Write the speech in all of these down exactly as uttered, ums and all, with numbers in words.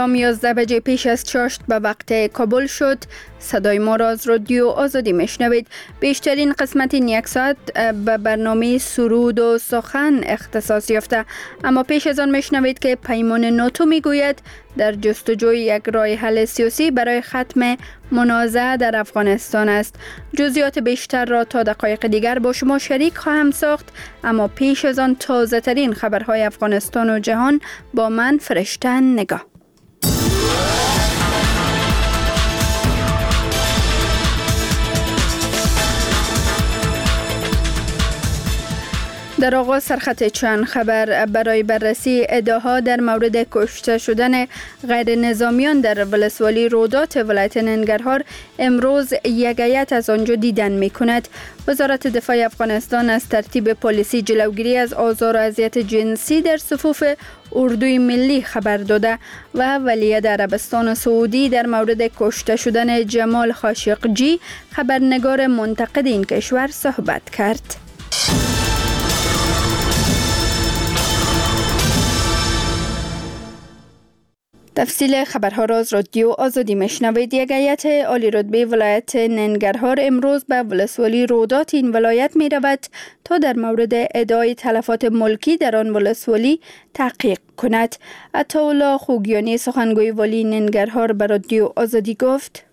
سلام، یازده بجه پیش از چاشت به وقت کابل شد. صدای ما را از رادیو آزادی میشنوید. بیشترین قسمت این یک ساعت به برنامه سرود و سخن اختصاص یافته، اما پیش از آن میشنوید که پیمان ناتو میگوید در جستجوی یک راه حل سیاسی برای ختم منازعه در افغانستان است. جزئیات بیشتر را تا دقایق دیگر با شما شریک خواهم ساخت، اما پیش از آن تازه ترین خبرهای افغانستان و جهان با من فرشته نگاه. در آغاز سرخط چند خبر. برای بررسی ادعاها در مورد کشته شدن غیر نظامیان در ولسوالی رودات ولایت ننگرهار امروز یک هیئت از آنجا دیدن می کند. وزارت دفاع افغانستان از ترتیب پلیسی جلوگیری از آزار و اذیت جنسی در صفوف اردوی ملی خبر داده و ولیعهد عربستان سعودی در مورد کشته شدن جمال خاشقجی خبرنگار منتقد این کشور صحبت کرد. تفصیل خبرها را از رادیو آزادی میشنوید. یک هیئت عالی رتبه ولایت ننگرهار امروز به ولسوالی رودات این ولایت می رود تا در مورد ادعای تلفات ملکی در آن ولسوالی تحقیق کند. عطاالله خوگیانی سخنگوی والی ننگرهار به رادیو آزادی گفت: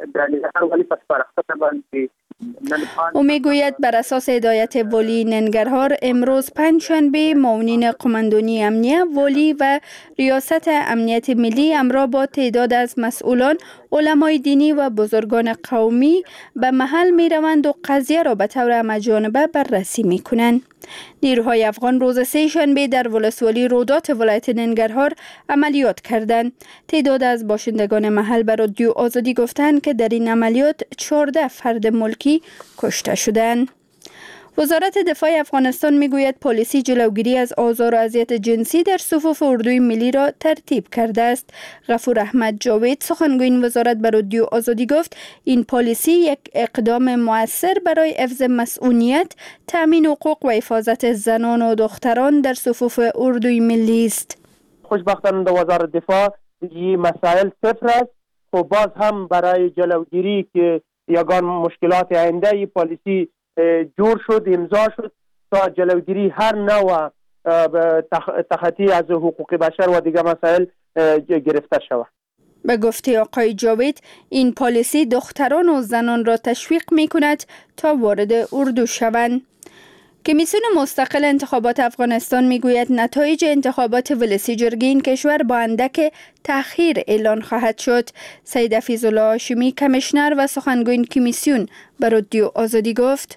او میگوید بر اساس هدایت والی ننگرهار امروز پنجشنبه معاونین قماندانی امنیه والی و ریاست امنیت ملی همراه با تعداد از مسئولان، علمای دینی و بزرگان قومی به محل می روند و قضیه را به طور همه‌جانبه بررسی می کنند. نیروهای افغان روز سه شنبه در ولسوالی رودات ولایت ننگرهار عملیات کردند. تعداد از باشندگان محل به رادیو آزادی گفتند که در این عملیات چهارده فرد ملکی کشته شدند. وزارت دفاع افغانستان میگوید پلیسی جلوگیری از آزار و اذیت جنسی در صفوف اردوی ملی را ترتیب کرده است. غفور احمد جاوید سخنگوی این وزارت به رادیو آزادی گفت این پالیسی یک اقدام مؤثر برای حفظ مسئولیت، تامین حقوق و حفاظت زنان و دختران در صفوف اردوی ملی است. خوشبختانه وزارت دفاع این مسائل صفر است. خب باز هم برای جلوگیری که یگان مشکلات آینده این پالیسی جور شد، امضا شد تا جلوگیری هر نوع تخطی از حقوق بشر و دیگر مسائل گرفته شود. به گفته آقای جاوید این پالیسی دختران و زنان را تشویق می کند تا وارد اردو شوند. کمیسیون مستقل انتخابات افغانستان میگوید نتایج انتخابات ولسی جرگه این کشور با اندک تأخیر اعلان خواهد شد. سید حفیظالله هاشمی کمیشنر و سخنگوی این کمیسیون به رادیو آزادی گفت: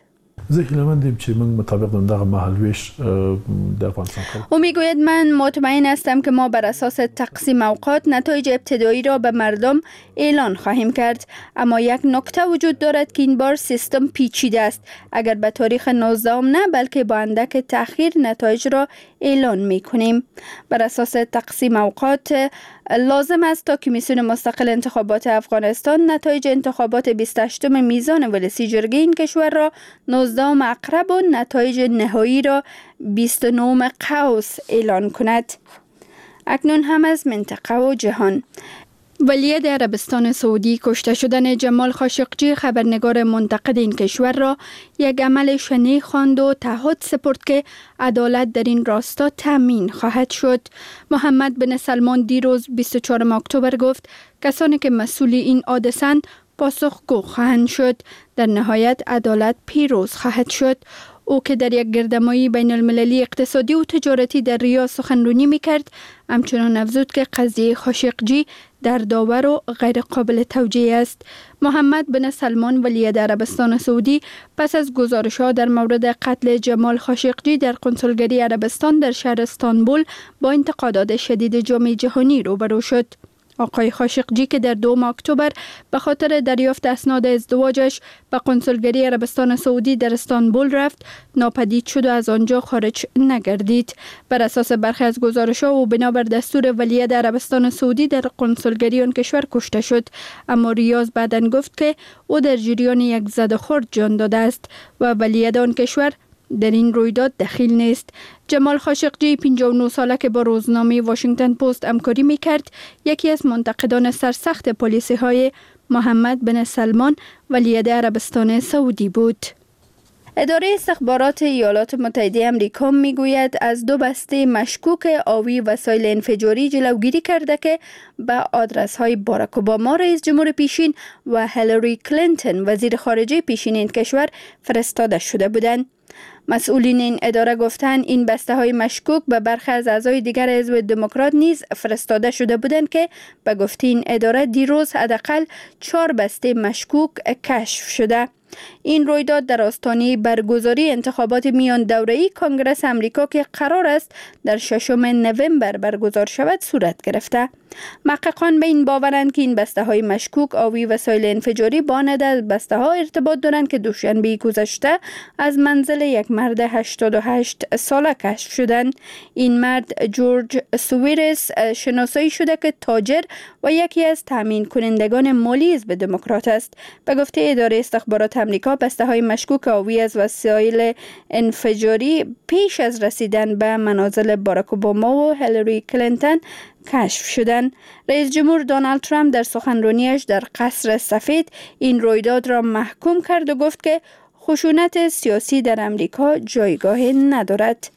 او میگوید من مطمئن هستم که ما بر اساس تقسیم اوقات نتایج ابتدایی را به مردم اعلان خواهیم کرد، اما یک نکته وجود دارد که این بار سیستم پیچیده است. اگر به تاریخ نوزدهم نه بلکه با اندک تأخیر نتایج را اعلان میکنیم. بر اساس تقسیم اوقات لازم است تا کمیسیون مستقل انتخابات افغانستان نتایج انتخابات بیست و هشتم میزان ولسی جرگه این کشور را نوزدهم عقرب و نتایج نهایی را بیست و نهم قوس اعلان کند. اکنون هم از منطقه و جهان. ولیعهد عربستان سعودی کشته شدن جمال خاشقجی خبرنگار منتقد این کشور را یک عمل شنیع خواند و تعهد سپرد که عدالت در این راستا تامین خواهد شد. محمد بن سلمان دیروز بیست و چهارم اکتبر گفت کسانی که مسئول این حادثه‌اند پاسخگو خواهند شد. در نهایت عدالت پیروز خواهد شد. او که در یک گردمایی بین المللی اقتصادی و تجارتی در ریاض سخنرانی میکرد، همچنان افزود که قضیه خاشقجی دردآور و غیر قابل توجیه است. محمد بن سلمان ولیعهد عربستان سعودی پس از گزارش‌ها در مورد قتل جمال خاشقجی در قنسولگری عربستان در شهر استانبول با انتقادات شدید جامعه جهانی روبرو شد. آقای خاشقجی که در دوم اکتبر به خاطر دریافت اسناد ازدواجش به قنسولگری عربستان سعودی در استانبول رفت، ناپدید شد و از آنجا خارج نگردید. بر اساس برخی از گزارش‌ها او بنابر دستور ولیعهد عربستان سعودی در قنسولگری آن کشور کشته شد، اما ریاض بعداً گفت که او در جریان یک زد و خورد جان داده است و ولیعهد آن کشور در این رویداد دخیل نیست. جمال خاشقجی پنجاه و نه ساله که با روزنامه واشنگتن پست همکاری میکرد، یکی از منتقدان سرسخت پالیسی های محمد بن سلمان ولیعهد عربستان سعودی بود. اداره استخبارات ایالات متحده آمریکا میگوید از دو بسته مشکوک آوی وسایل انفجاری جلوگیری کرده که به آدرس های باراک اوباما رئیس جمهور پیشین و هیلاری کلینتون وزیر خارجه پیشین این کشور فرستاده شده بودند. مسئولین این اداره گفتند این بسته های مشکوک به برخی از اعضای دیگر حزب دموکرات نیز فرستاده شده بودند که به گفته این اداره دیروز حداقل چهار بسته مشکوک کشف شده. این رویداد در آستانه برگزاری انتخابات میان دوره‌ای کنگره امریکا که قرار است در ششم نوامبر برگزار شود صورت گرفته. محققان به این باورند که این بسته های مشکوک آوی وسایل انفجاری با عدد از بسته ها ارتباط دارند که دوشنبه گذشته از منزل یک مرد هشتاد و هشت ساله کشف شدند. این مرد جورج سویرس شناسایی شده که تاجر و یکی از تامین کنندگان مالی حزب دموکرات است. به گفته اداره استخبارات امریکا بسته های مشکوک آوی از وسایل انفجاری پیش از رسیدن به منازل باراک اوباما و هیلاری کلینتون کشف شدند. رئیس جمهور دونالد ترامپ در سخنرانیش در قصر سفید این رویداد را محکوم کرد و گفت که خشونت سیاسی در امریکا جایگاه ندارد.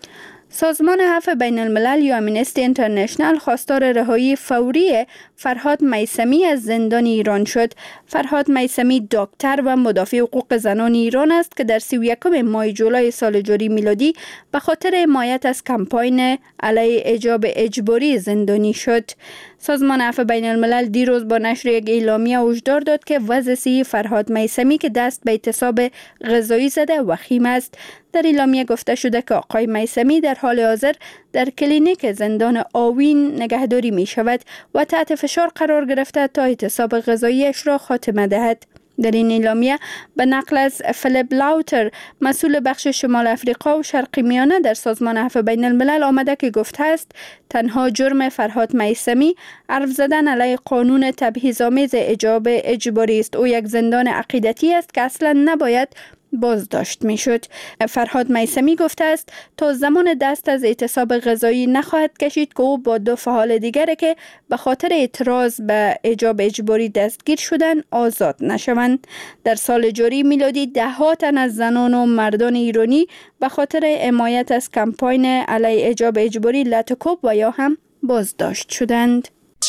سازمان عفو بین الملل یا امنستی اینترنشنال خواستار رهایی فوری فرهاد میثمی از زندان ایران شد. فرهاد میثمی دکتر و مدافع حقوق زنان ایران است که در سی و یکم ماه جولای سال جاری میلادی به خاطر حمایت از کمپاین علیه حجاب اجباری زندانی شد. سازمان عفو بین الملل دیروز با نشر یک اعلامیه هشدار داد که وضع صحی فرهاد میثمی که دست به اعتصاب غذایی زده وخیم است. در اعلامیه گفته شده که آقای میثمی در حال حاضر در کلینیک زندان آوین نگهداری می شود و تحت فشار قرار گرفته تا اعتصاب غذاییش را خاتمه دهد. در این اعلامیه به نقل از فیلیپ لاوتر مسئول بخش شمال افریقا و شرق میانه در سازمان عفو بین الملل آمده که گفته است تنها جرم فرهاد میثمی حرف زدن علیه قانون تبعیض‌آمیز حجاب اجباری است. او یک زندان عقیدتی است که اصلا نباید بازداشت می شد. فرهاد میثمی گفته است تا زمان دست از اعتصاب غذایی نخواهد کشید که او با دو فعال دیگری که به خاطر اعتراض به حجاب اجباری دستگیر شدن آزاد نشوند. در سال جاری میلادی ده ها تن از زنان و مردان ایرانی به خاطر حمایت از کمپاین علیه حجاب اجباری لطکوب و یا هم بازداشت شدند.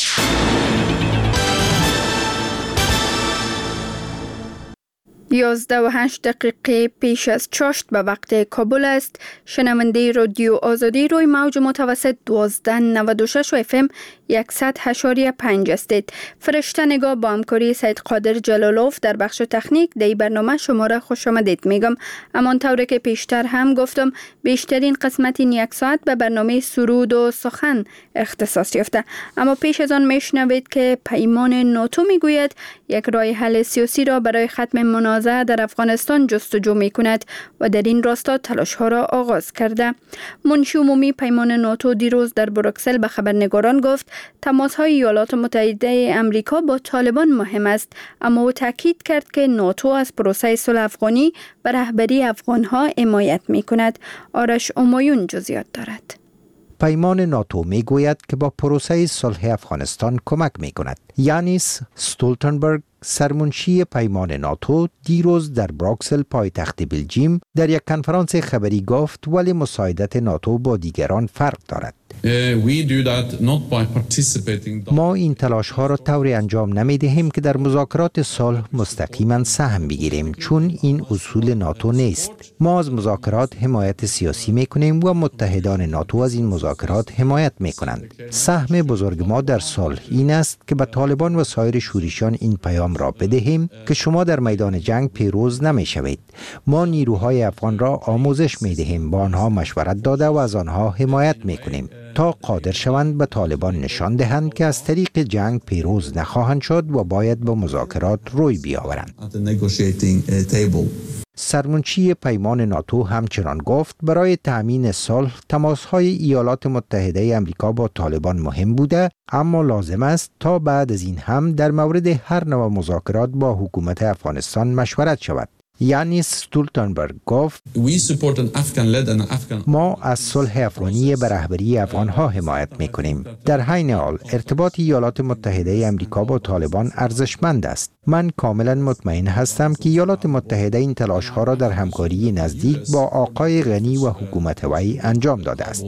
یازده و هشت دقیقه پیش از چاشت به وقت کابل است. شنونده رادیو آزادی روی موج متوسط دوازده نود و شش و اف ام صد و هشت و پنج هستید. فرشته نگاه با همکاری سید قادر جلالوف در بخش تکنیک در برنامه شما را خوش آمدید میگم. امان طوری که پیشتر هم گفتم بیشترین قسمت این یک ساعت به برنامه سرود و سخن اختصاص یافته. اما پیش از آن میشنوید که پیمان ناتو میگوید یک راه حل سیاسی را برای ختم منازعه در افغانستان جستجو می کند و در این راستا تلاش ها را آغاز کرده. منشی عمومی پیمان ناتو دیروز در بروکسل به خبرنگاران گفت تماس های ایالات متحده آمریکا با طالبان مهم است، اما او تاکید کرد که ناتو از پروسه صلح افغانی و رهبری افغان ها حمایت می کند. آرش امایون جزئیات دارد. پیمان ناتو می گوید که با پروسه صلح افغانستان کمک می کند. یانیس استولتنبرگ سرمنشی پیمان ناتو دیروز در بروکسل پایتخت بلژیم در یک کنفرانس خبری گفت ولی مساعدت ناتو با دیگران فرق دارد. ما این تلاش ها را طوری انجام نمی دهیم که در مذاکرات صلح مستقیما سهم بگیریم، چون این اصول ناتو نیست. ما از مذاکرات حمایت سیاسی می کنیم و متحدان ناتو از این مذاکرات حمایت می کنند. سهم بزرگ ما در صلح این است که به طالبان و سایر شورشیان این پیام را بدهیم که شما در میدان جنگ پیروز نمی شوید. ما نیروهای افغان را آموزش می دهیم، با آنها مشورت داده و از آنها حمایت می کنیم تا قادر شوند به طالبان نشان دهند که از طریق جنگ پیروز نخواهند شد و باید به مذاکرات روی بیاورند. سرمنشی پیمان ناتو همچنان گفت برای تأمین صلح تماس‌های ایالات متحده آمریکا با طالبان مهم بوده، اما لازم است تا بعد از این هم در مورد هر نوع مذاکرات با حکومت افغانستان مشورت شود. یانیس ستولتنبرگ گفت ما از صلح افغانی به رهبری افغانها حمایت میکنیم. در حین حال ارتباط ایالات متحده امریکا با طالبان ارزشمند است. من کاملا مطمئن هستم که ایالات متحده این تلاش‌ها را در همکاری نزدیک با آقای غنی و حکومت وی انجام داده است.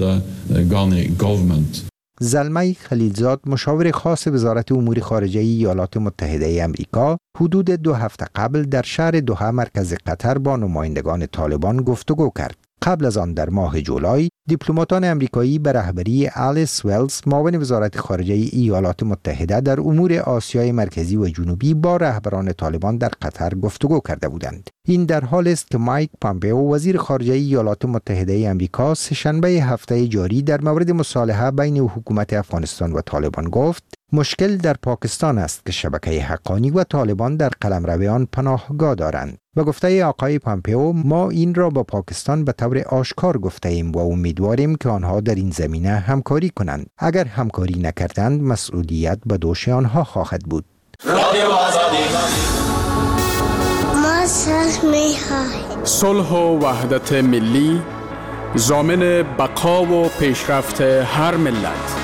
زلمه خلیلزاد مشاور خاص وزارت امور خارجه ایالات متحده امریکا حدود دو هفته قبل در شهر دوحه مرکز قطر با نمایندگان طالبان گفتگو کرد. قبل از آن در ماه جولای دیپلماتان امریکایی به رهبری آلیس ولز معاون وزارت خارجه ایالات متحده در امور آسیای مرکزی و جنوبی با رهبران طالبان در قطر گفتگو کرده بودند. این در حال است که مایک پامپئو وزیر خارجه ایالات متحده امریکا سه‌شنبه هفته جاری در مورد مصالحه بین حکومت افغانستان و طالبان گفت مشکل در پاکستان است که شبکه حقانی و طالبان در قلمرو آن پناهگاه دارند. و گفته آقای پامپئو ما این را با پاکستان به طور آشکار گفته ایم و امیدواریم که آنها در این زمینه همکاری کنند. اگر همکاری نکردند مسئولیت به دوش آنها خواهد بود. صلح و وحدت ملی ضامن بقا و پیشرفت هر ملت.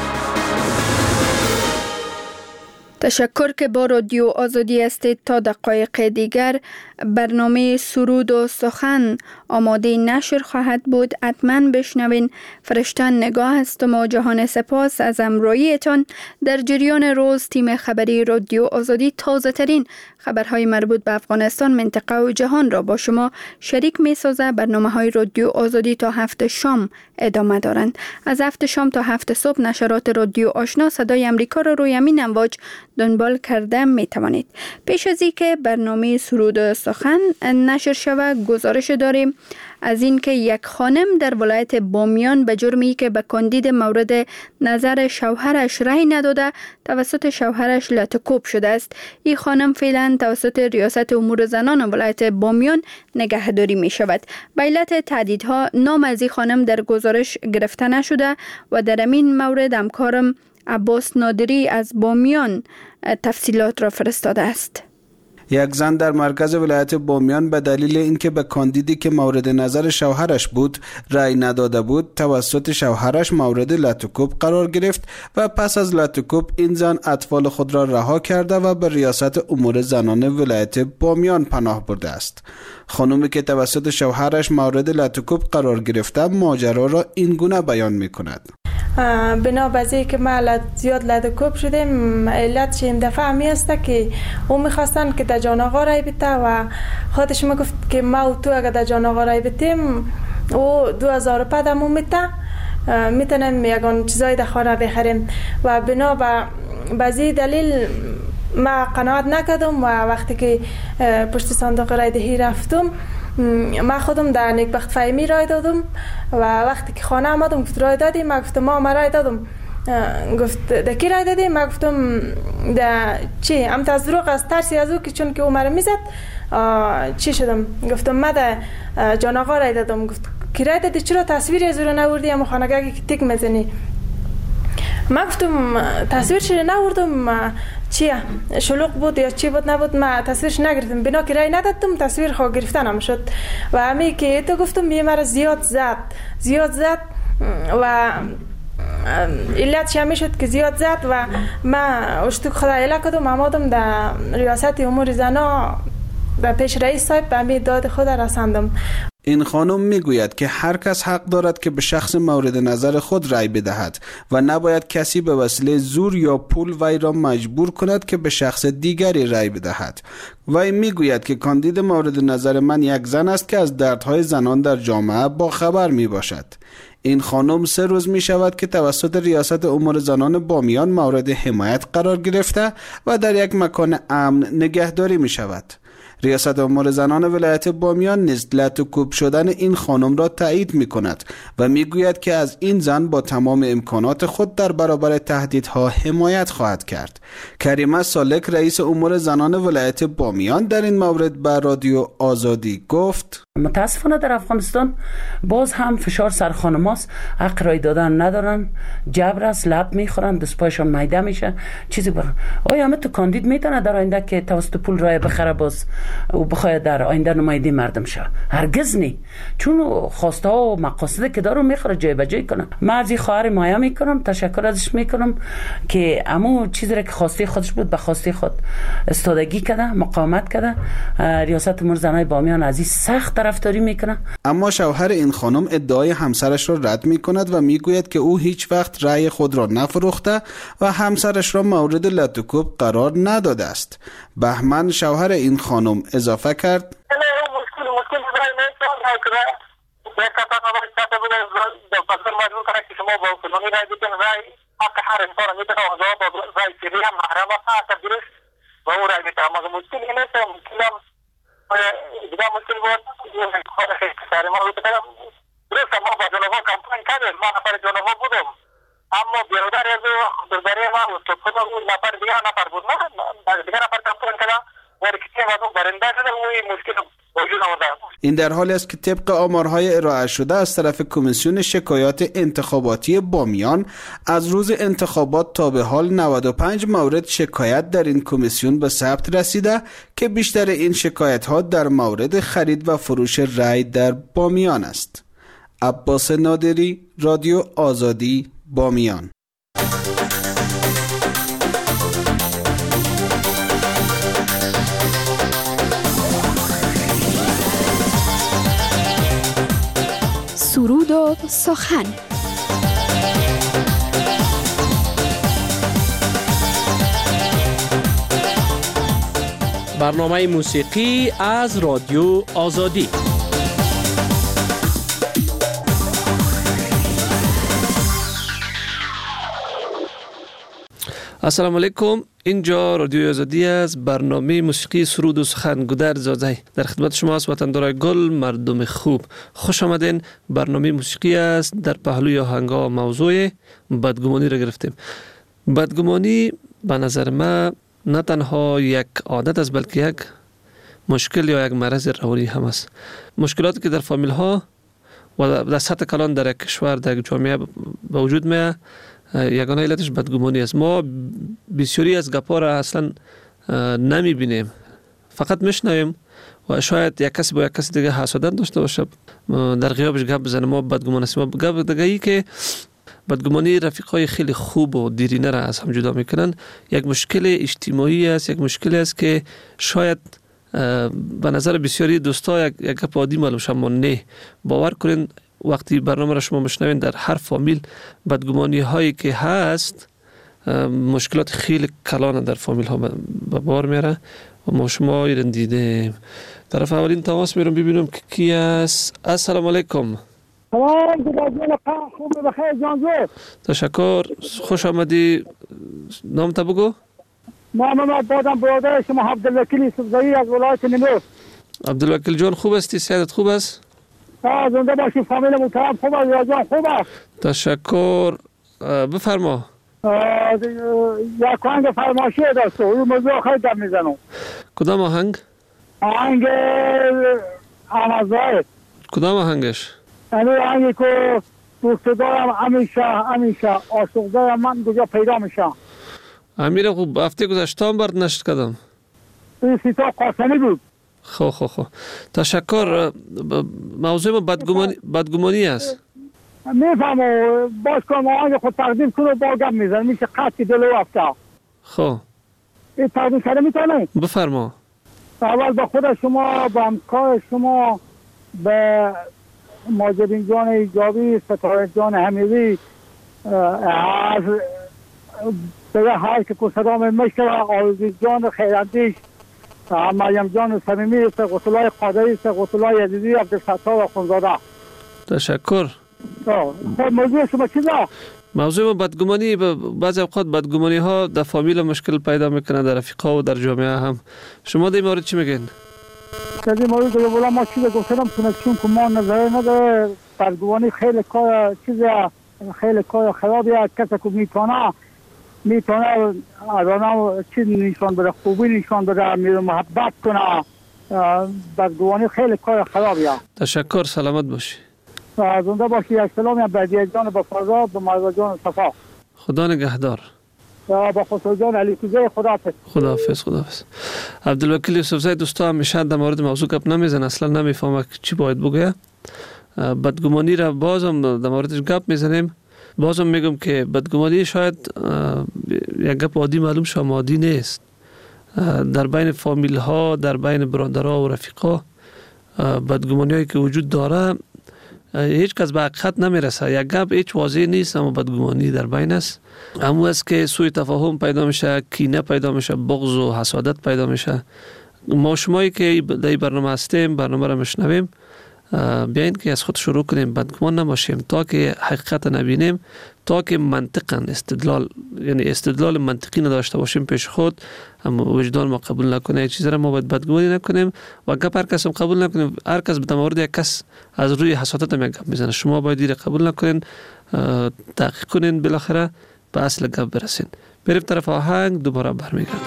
تشکر که با رادیو آزادی هستید. تا دقایق دیگر برنامه سرود و سخن آماده نشر خواهد بود. حتما بشنوین. فرشتن نگاه هستم و جهان سپاس از همراهیتان. در جریان روز تیم خبری رادیو آزادی تازه ترین خبرهای مربوط به افغانستان، منطقه و جهان را با شما شریک می سازه. برنامه های رادیو آزادی تا هفت شام ادامه دارند. از هفت شام تا هفت صبح نشرات رادیو آشنا صدای امریکا را روی همین امواج دنبال کرده می توانید. پیش از اینکه برنامه سرود و سخن نشر شود گزارش داریم از اینکه یک خانم در ولایت بامیان به جرمی که به کاندید مورد نظر شوهرش رأی نداده توسط شوهرش لطوکوب شده است. این خانم فعلا توسط ریاست امور زنان ولایت بامیان نگهداری می شود. به علت تهدیدها نام از این خانم در گزارش گرفته نشده و در این مورد همکارم عباس نادری از بامیان تفصیلات را فرستاده است. یک زن در مرکز ولایت بامیان به دلیل اینکه به کاندیدی که مورد نظر شوهرش بود رأی نداده بود توسط شوهرش مورد لطوکوب قرار گرفت و پس از لطوکوب این زن اطفال خود را رها کرده و به ریاست امور زنان ولایت بامیان پناه برده است. خانومی که توسط شوهرش مورد لطوکوب قرار گرفته ماجرا را این گونه بیان می‌کند. بنا به که ما زیاد لطوکوب شدیم، علت این دفعه همی است که او میخواستن که در جان آقا رای بده و خودش میگفت که ما و تو اگر در جان آقا رای بدیم او دو هزار روپیه دمون میده میتونیم یکان چیزای در خانه بخریم و بنا به بعضی دلیل ما قناعت نکردم و وقتی که پشت صندوق رای دهی رفتم ما خودم در نیکبخت فهمی رای دادم و وقتی که خانه آمدم گفت رای دادی؟ ما گفتم ما ما رای دادم. گفت در کی رای دادی؟ ما گفتم در چی؟ ام از دروغ از ترسی از او که چون که او مرا میزد چی شدم؟ گفتم ما در جان آقا رای دادم. گفت کی رای دادی؟ چرا تصویری از او رو نوردی؟ اما خانگاهی که تیک میزنی. ما گفتم تصویرش نوردم، چیه شلوغ بود یا چی بود نبود ما تصویرش نگرفتم، بنا که رای ندادم تصویر خواه گرفتن هم شد و همی که تو گفتم میه مرا زیاد زد زیاد زد و علت همی شد که زیاد زد و ما اشتوک خدا اله کدم آمادم در ریاست امور زنا در پیش رئیس صاحب به همی داد خود رساندم. این خانم میگوید که هر کس حق دارد که به شخص مورد نظر خود رأی بدهد و نباید کسی به وسیله زور یا پول وی را مجبور کند که به شخص دیگری رأی بدهد. وی میگوید که کاندید مورد نظر من یک زن است که از دردهای زنان در جامعه با خبر می باشد. این خانم سه روز می شود که توسط ریاست امور زنان بامیان مورد حمایت قرار گرفته و در یک مکان امن نگهداری می شود. ریاست امور زنان ولایت بامیان نیز لطوکوب شدن این خانم را تایید می کند و می گوید که از این زن با تمام امکانات خود در برابر تهدیدها حمایت خواهد کرد. کریمه سالک رئیس امور زنان ولایت بامیان در این مورد به رادیو آزادی گفت: متاسفانه در افغانستان باز هم فشار سر خانماست، حق رای دادن ندارن، جبر است، لب میخورن، دست پایشان میده میشه، چیزی بخ... آیا همه تو کاندید میتونه در آینده که توسط پول رای بخره باز او بخواد در آینده نماینده مردم شه. هرگز نی، چون خواسته ها و مقاصد که دارو میخوره جای به جای کنه. من از این خواهر مایا میکنم، تشکر ازش میکنم که امو چیزی را که خواسته خودش بود به خواسته خود استادگی کرده، مقاومت کرده. ریاست امور زنای بامیان از این سخت طرفداری میکنه. اما شوهر این خانم ادعای همسرش را رد میکند و میگوید که او هیچ وقت رأی خود را نفروخته و همسرش را مورد لطوکوب قرار نداده است. بهمن شوهر این خانم اضافه کرد: اما برادر از برادر ما و تو خود اون نفر دیگه نفر بود نه دیگه نفر کمپون کردن ولی که از اون برنده شده و مشکل وجود آورده. این در حالی است که طبق آمارهای ارائه شده از طرف کمیسیون شکایات انتخاباتی بامیان از روز انتخابات تا به حال نود و پنج مورد شکایت در این کمیسیون به ثبت رسیده که بیشتر این شکایت ها در مورد خرید و فروش رای در بامیان است. عباس نادری، رادیو آزادی، بامیان. سرود و سخن. برنامه موسیقی از رادیو آزادی. السلام علیکم، اینجا رادیو آزادی از برنامه موسیقی سرود و سخن. گودر زاده در خدمت شما است. وطندارای گل، مردم خوب، خوش آمدین. برنامه موسیقی است. در پهلوی آهنگا موضوع بدگمانی را گرفتیم. بدگمانی به نظر من نه تنها یک عادت است بلکه یک مشکل یا یک مرض روانی هم است. مشکلاتی که در فامیل ها و در سطح کلان در یک کشور در یک جامعه به وجود میاد، یگانه علتش بدگمانی است. ما بسیاری از گپا را اصلا نمی بینیم، فقط میشنویم و شاید یک کسی با یک کسی دیگه حسادت داشته باشه، در غیابش گپ بزنه ما بدگمان هستیم. ما گپ دیگه ای که بدگمانی رفیقای خیلی خوب و دیرینه را از هم جدا میکنن. یک مشکل اجتماعی است، یک مشکل است که شاید به نظر بسیاری دوستا یک یک گپ عادی معلوم شه، اما نه. باور کنین وقتی برنامه را شما میشنوین در هر فامیل بدگمانی هایی که هست، مشکلات خیلی کلان در فامیل ها به بار میاره و ما شما ایران دیده. طرف اولین تماس میرم ببینم که کی است. السلام علیکم. سلام جناب، خوب بخیر جانزو. تشکر، خوش آمدی. نام تا بگو. نام من بادم برادر شما عبدالوکیل یوسفزایی از ولایت نیمروز. عبدالوکیل جان خوب هستی؟ صحت خوب است؟ آه زنده باشی، فامیل محترم خوب است، یا جان خوب است. تشکر، بفرما. یک آهنگ فرمایشی داشت، این موضوع خیلی دم میزنم. کدام آهنگ؟ آهنگ آمازای. کدام آهنگش؟ یعنی آهنگی که دوست دارم همیشه همیشه عاشق دارم من کجا پیدا میشه. امیر خوب هفته گذشته هم برد نشد کدام؟ این سیتا قاسمی بود. خو خو خو تشکر. موضوع ما بدگمانی بدگمانی است. میفهمم، باش کنم آهنگ خود تقدیم کنم با گم میزن میشه قطعی دلو افته. خو این تقدیم کرده میتونه؟ بفرما. اول با خود شما، با همکار شما، به ماجدین جان ایجابی، ستاره جان حمیدی، از به هر که کسرام مشکل آرزی جان خیراندیش، مریم جان صمیمی، سقطلای قادری، سقطلای عزیزی، عبدالفتاح و خونزاده. تشکر. خب موضوع شما چیزا؟ موضوع ما بدگمانی. بعضی اوقات بدگمانی ها در فامیل مشکل پیدا میکنه، در رفیقا و در جامعه هم. شما در این مورد چی میگین؟ در این مورد دیگه بولا ما چیز گفتم کنه، چون که ما نظره نداره. بدگمانی خیلی کار چیز خیلی کار خرابیه. کسی که میتونه میتونه آدم چیز نشان بده، خوبی نشان بده، میره محبت کنه. بدگمانی خیلی کار خرابیه. تشکر، سلامت باشی. زنده باشی. یک سلامی به دیگه جان به فرزاد، به مرزا جان صفا. خدا نگهدار. با خسرو جان علی کوزه. خداحافظ. خداحافظ. خداحافظ. عبدالوکیل یوسف زی دوستا همیشه در مورد موضوع گپ نمیزن، اصلا نمیفهمه چی باید بگه. بدگمانی را بازم در موردش گپ میزنیم. بازم میگم که بدگمانی شاید یک گپ عادی معلوم شما عادی نیست. در بین فامیل ها، در بین برادرها و رفیقا بدگمانی هایی که وجود داره هیچ کس به حقیقت نمیرسه. یک گپ هیچ واضح نیست، اما بدگمانی در بین است. همو است که سوء تفاهم پیدا میشه، کینه پیدا میشه، بغض و حسادت پیدا میشه. ما شمایی که در این برنامه هستیم، برنامه را مشنویم، بیاین که از خود شروع کنیم، بدگمان نباشیم تا که حقیقت نبینیم، تا که منطقاً استدلال، یعنی استدلال منطقی نداشته باشیم پیش خود، اما وجدان ما قبول نکنه این چیز را، ما باید بدگمانی نکنیم و گپ هر کس هم قبول نکنیم. هر کس به مورد یک کس از روی حسادت هم یک گپ میزنه، شما باید این قبول نکنین، تحقیق کنین، بالاخره به اصل گپ برسین. بریم طرف آهنگ، دوباره برمیگردیم.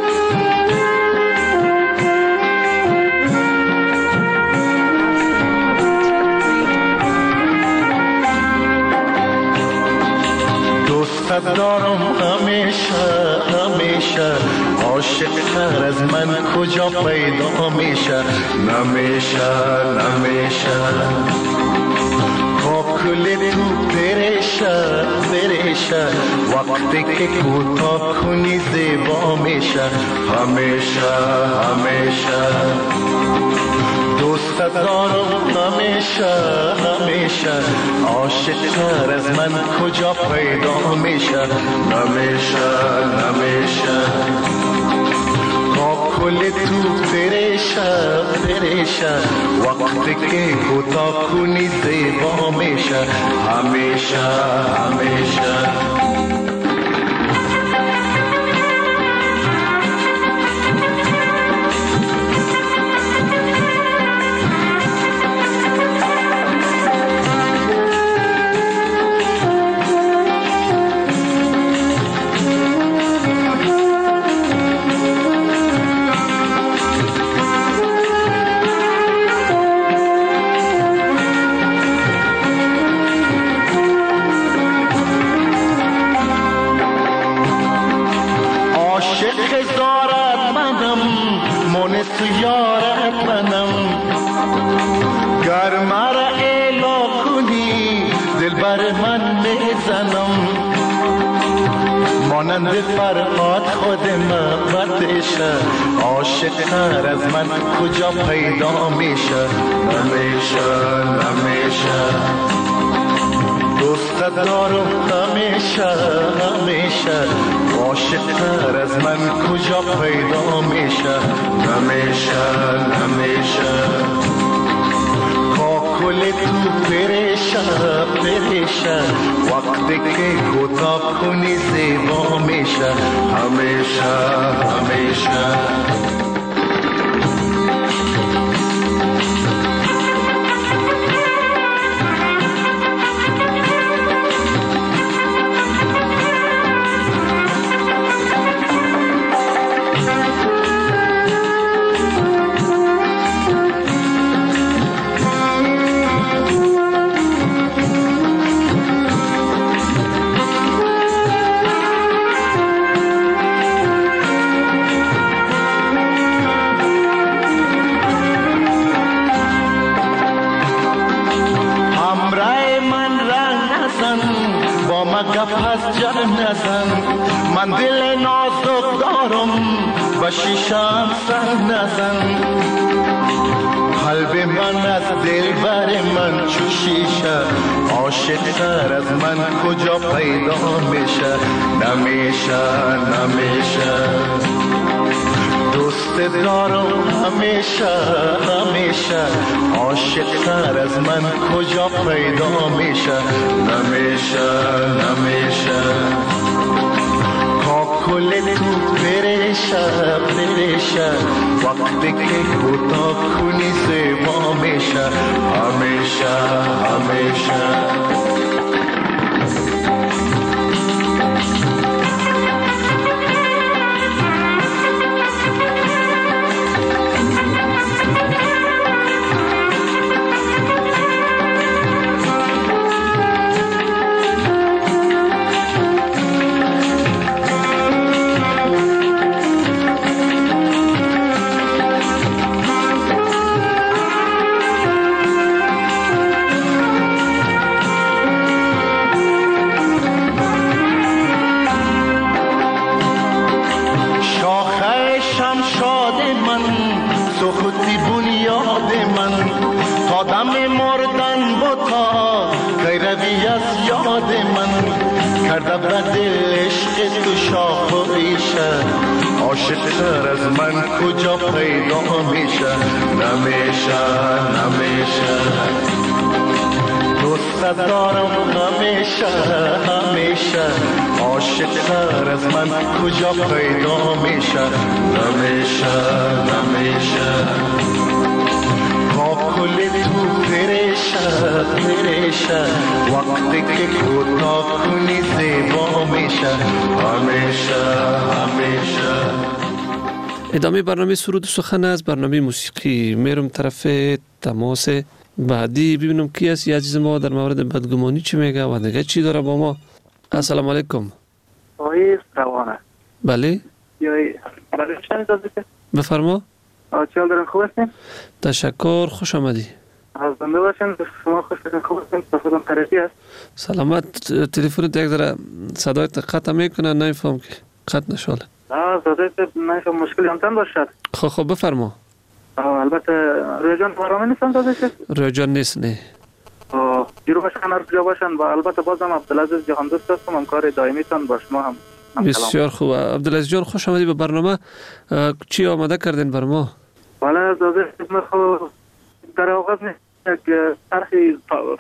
دوستت دارم همیشه همیشه، عاشق تر از من کجا پیدا میشه؟ نمیشه نمیشه با کل تو برشه برشه، وقتی که کوتاه کنی زیبا میشه. همیشه همیشه دوستت دارم همیشه همیشه، عاشق تر از من کجا پیدا میشه؟ نمیشه نمیشه با کل تو برشه برشه، وقتی که کوتاه کنی زیبا میشه. همیشه همیشه یارت منم، گر مرا اعلا کنی دل بر من میزنم. مانند فرهاد خود محبتشه، عاشق تر از من کجا پیدا میشه؟ نمیشه نمیشه دوستت دارم همیشه همیشه، عاشق تر از من کجا پیدا میشه؟ نمیشه نمیشه با کل تو برشه برشه، وقتی که کوتاه کنی زیبا میشه. همیشه همیشه من دل نازک دارم و شیشم سر نزن. قلب من از دل بر من چو شیشه، عاشق تر از من کجا پیدا میشه؟ نمیشه نمیشه دوست دارم همیشه همیشه، عاشق تر از من کجا پیدا میشه؟ نمیشه نمیشه کل تو برشه برشه، وقتی که کوتاه کنی زیبا میشه. همیشه همیشه هستی بنیاد من تا دم مردن با تا غیروی از یاد من کرده به دل عشق تو شاخ و ریشه عاشق تر از من کجا پیدا میشه نمیشه نمیشه دوست دارم همیشه همیشه عاشق تر از من کجا پیدا میشه نمیشه نمیشه با کل تو پریشه پریشه وقتی که کوتاه کنی زیبا میشه همیشه همیشه. ادامه برنامه سرود سخن است، برنامه موسیقی. میرم طرف تماس بعدی ببینم کی است. یه عزیز ما در مورد بدگمانی چی میگه و دیگه چی داره با ما. السلام علیکم. آقای روانه. بله. یای برای چند اجازه که بفرما. آچال دارن خوب هستین؟ تشکر، خوش آمدی. از بنده باشین، شما خوش هستین، خوب هستین، صفحتون قرفی هست. سلامت. تلفنت یک ذره صدایت قطع میکنه، نمیفهم که قطع نشاله. آه صدایت نمیفهم مشکلی همتن باشد. خب خب بفرما. البته رویجان برنامه نیستن داده شد؟ رویجان نیست نه. جیرو باشن هر کجا باشن و البته بازم عبدالعزیز جهان دوست هستم، همکار دائمی تان با شما هم. بسیار خوب. عبدالعزیز جان خوش آمدی به برنامه. چی آماده کردین بر ما؟ والا داده اسم خو در آغاز نیست که ترخی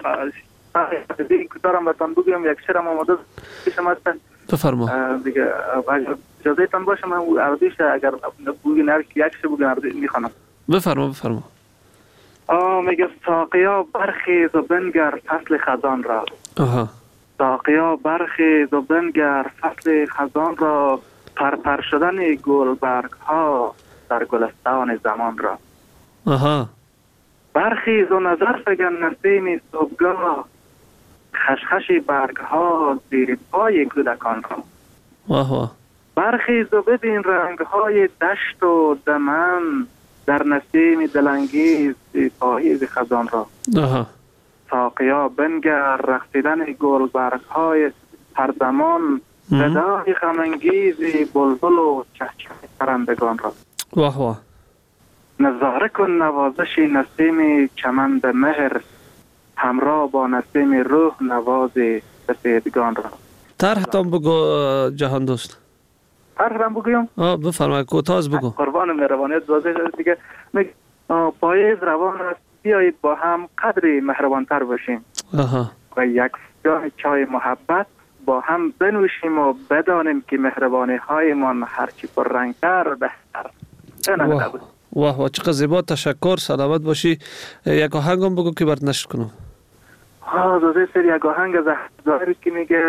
ترخی کتارم بتان بگویم یک شرم آماده پیشم هستن. بفرما. دیگه اجازه تان باشه من عربیش اگر بگین هر یک شو بگین عربی میخوانم. بفرما بفرما. آه میگه ساقیا برخیز و بنگر فصل خزان را. آها. ساقیا برخیز و بنگر فصل خزان را، پرپر شدن گلبرگ ها در گلستان زمان را. آها. برخیز و نظر فگن نسیم صبحگاه، خشخش برگ ها زیر پای کودکان را. واه واه. برخیز و ببین رنگ های دشت و دمن در نسیم دلانگیز پاییز خزان را. آها. ساقیا بنگر رقصیدن گلبرگ های هر زمان، صدای غمانگیز بلبل و چهچه پرندگان را. واه واه. نظاره کن نوازش نسیم چمن به مهر، همراه با نسیم روح نواز سفیدگان را. طرح تام بگو جهان دوست. طرح تام بگویم؟ آه بفرمایید، کوتاه بگو. قربان مهربانیت واضح دیگه. پاییز روان است، بیایید با هم قدری مهربانتر باشیم. آها. و یک جام چای محبت با هم بنوشیم و بدانیم که مهربانی هایمان هرچی پر رنگتر بهتر. واه واه واه چقدر زیبا. تشکر، سلامت باشی. یک آهنگم بگو که برات نشر کنم. ها دوزه سری یک آهنگ از احزاری که میگه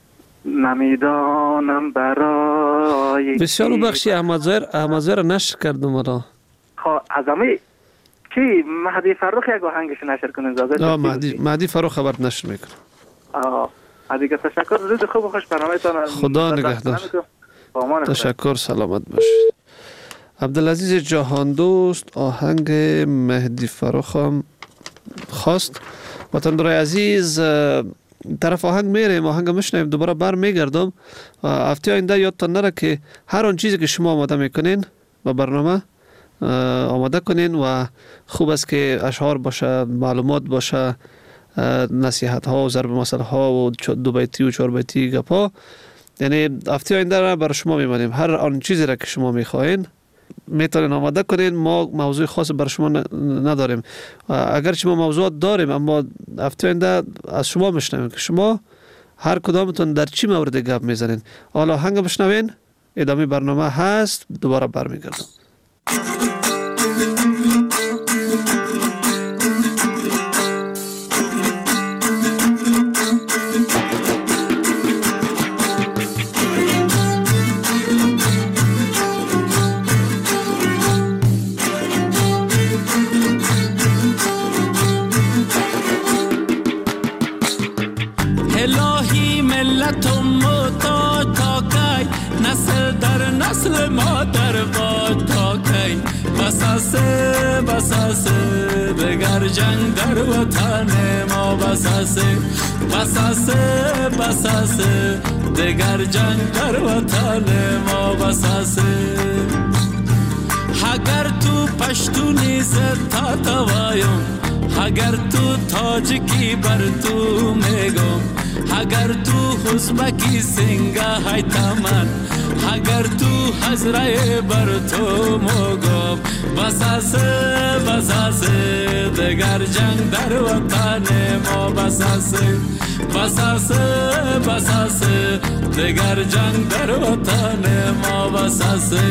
نمیدانم برای بسیار بخشی. احمد ظاهر احمد ظاهر نشر کردم را. ها از امی کی مهدی فرخ یک آهنگش نشر کنه زاده. آه مهدی مهدی فرخ خبر نشر میکنه. آه دیگه تشکر. روز خوب و خوش برنامه تان. خدا نگهدار. تشکر، سلامت باشید. عبدالعزیز جهان دوست آهنگ مهدی فرخ هم خواست. وطندرای عزیز طرف آهنگ میریم، آهنگ میشنیم، دوباره بر میگردم. هفته آینده یادتان نره که هر آن چیزی که شما آماده میکنین با برنامه آماده کنین و خوب است که اشعار باشه، معلومات باشه، نصیحت ها و ضرب مثل ها و دو بیتی و چهار بیتی گپا. یعنی هفته آینده را برای شما میمانیم. هر آن چیزی را که شما میخواین میتونین آماده کنین. ما موضوع خاص برای شما نداریم، اگرچه ما موضوعات داریم، اما هفته آینده از شما میشنویم که شما هر کدامتون در چی مورد گپ میزنین. حالا آهنگ بشنوین، ادامه برنامه هست، دوباره برمیگردم. نسل ما در باد تا کی بساسه بساسه بگر جنگ در وطن ما بساسه بساسه بساسه دگر جنگ در وطن ما بساسه حق اگر تو پشتونی زد تا توایم، اگر تو تاجکی بر تو میگم، اگر تو حزبکی سنگه های تمن، اگر تو حضره بر تو مگم. بساسه بساسه دگر جنگ در وطن ما، بساسه بساسه بساسه دگر جنگ در وطن ما، بساسه.